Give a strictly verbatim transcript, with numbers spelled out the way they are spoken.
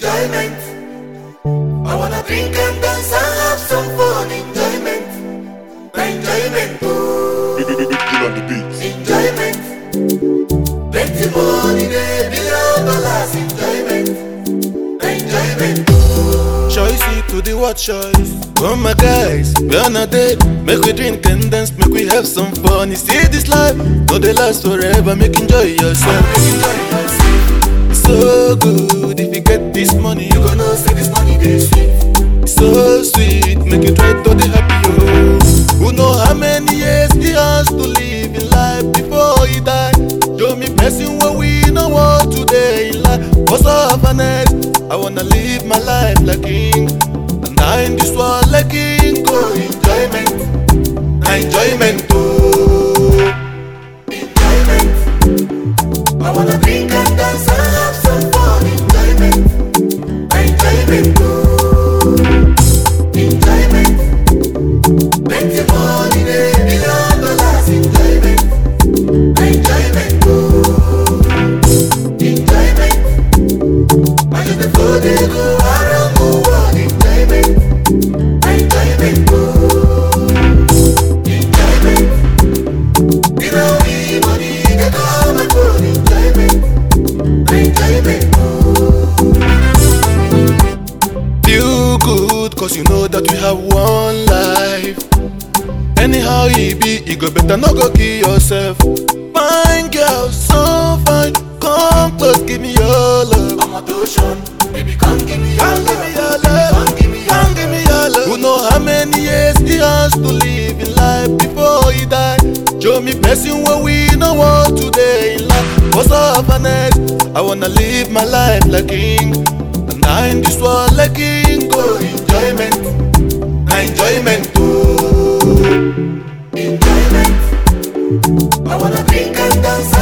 enjoyment. I wanna drink and dance and have some fun. Enjoyment, enjoyment, oh. On the beats. Enjoyment. Plenty money there, billion dollars. Enjoyment, enjoyment, oh. Choice to the what choice? Oh my guys, we on a date. Make we drink and dance, make we have some fun. You see this life, no they last forever. Make enjoy yourself. Enjoy yourself. So good, if you get this money, you You gonna say this money they sweet. so sweet. Make you try to the happy oh. Who know how many years he has to live in life before he die? Show me blessing what we know what today in life. What's up and I wanna live my life like king, and I in this world like king. Oh, enjoyment, Enjoyment oh. enjoyment. I wanna drink and dance and have some fun. Enjoyment, enjoyment, oh. Enjoyment. Plenty money there, billion dollars. Enjoyment, enjoyment, oh. Enjoyment. I just the flow they go around the world. Enjoyment, enjoyment, oh. Enjoyment. You know we money they come and go. Enjoyment, enjoyment, oh. Feel good, cause you know that we have one life. Anyhow it be, it go better, no go kill yourself. Fine girl, so fine, come close, give me your love. I'm a tuition, baby come give me your Come give me your love. love, Come give me your come give me your love. Who know how many years he has to live in life before he die? Show me blessing when we know what today in life. What's up and I wanna live my life like king, and I in this world like king. Oh, enjoyment, Enjoyment oh. enjoyment. I wanna drink and dance